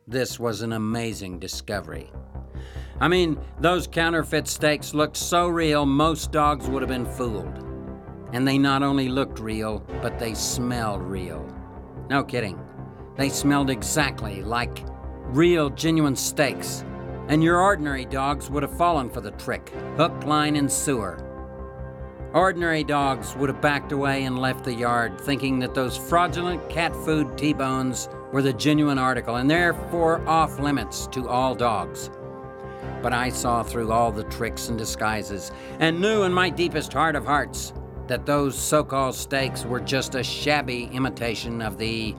this was an amazing discovery. I mean, those counterfeit steaks looked so real, most dogs would have been fooled. And they not only looked real, but they smelled real. No kidding. They smelled exactly like real, genuine steaks. And your ordinary dogs would have fallen for the trick, hook, line, and sewer. Ordinary dogs would have backed away and left the yard, thinking that those fraudulent cat food T-bones were the genuine article, and therefore off limits to all dogs. But I saw through all the tricks and disguises, and knew in my deepest heart of hearts that those so-called steaks were just a shabby imitation of a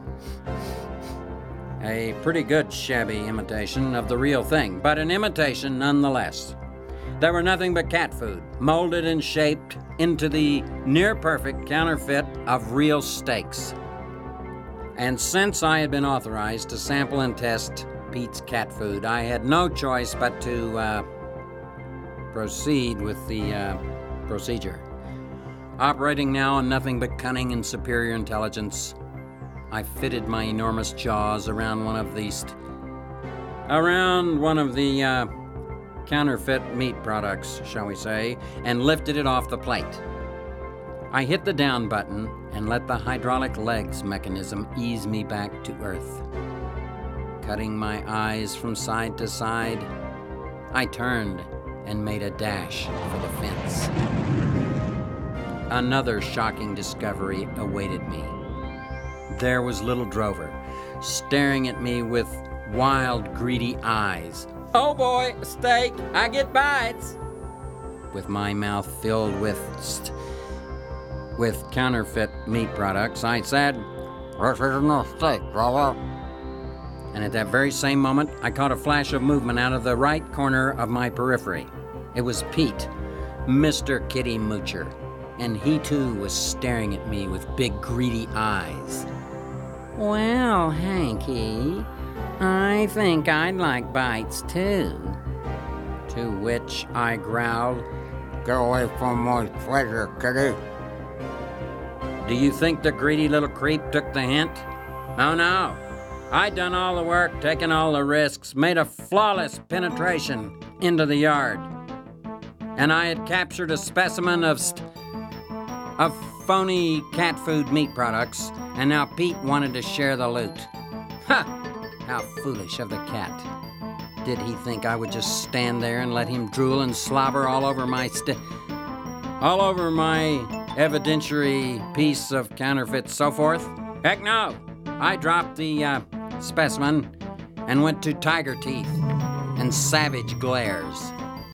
pretty good shabby imitation of the real thing, but an imitation nonetheless. They were nothing but cat food, molded and shaped into the near-perfect counterfeit of real steaks. And since I had been authorized to sample and test Pete's cat food, I had no choice but to proceed with the procedure. Operating now on nothing but cunning and superior intelligence, I fitted my enormous jaws around one of the counterfeit meat products, shall we say, and lifted it off the plate. I hit the down button and let the hydraulic legs mechanism ease me back to earth. Cutting my eyes from side to side, I turned and made a dash for the fence. Another shocking discovery awaited me. There was little Drover, staring at me with wild, greedy eyes. "Oh boy, a steak, I get bites!" With my mouth filled with counterfeit meat products, I said, "This isn't a steak, Drover." And at that very same moment, I caught a flash of movement out of the right corner of my periphery. It was Pete, Mr. Kitty Moocher, and he too was staring at me with big, greedy eyes. "Well, Hanky, I think I'd like bites too." To which I growled, "Get away from my treasure, Kitty." Do you think the greedy little creep took the hint? Oh no. I'd done all the work, taken all the risks, made a flawless penetration into the yard. And I had captured a specimen of phony cat food meat products, and now Pete wanted to share the loot. Ha! How foolish of the cat. Did he think I would just stand there and let him drool and slobber all over my evidentiary piece of counterfeit so forth? Heck no! I dropped the specimen and went to tiger teeth and savage glares.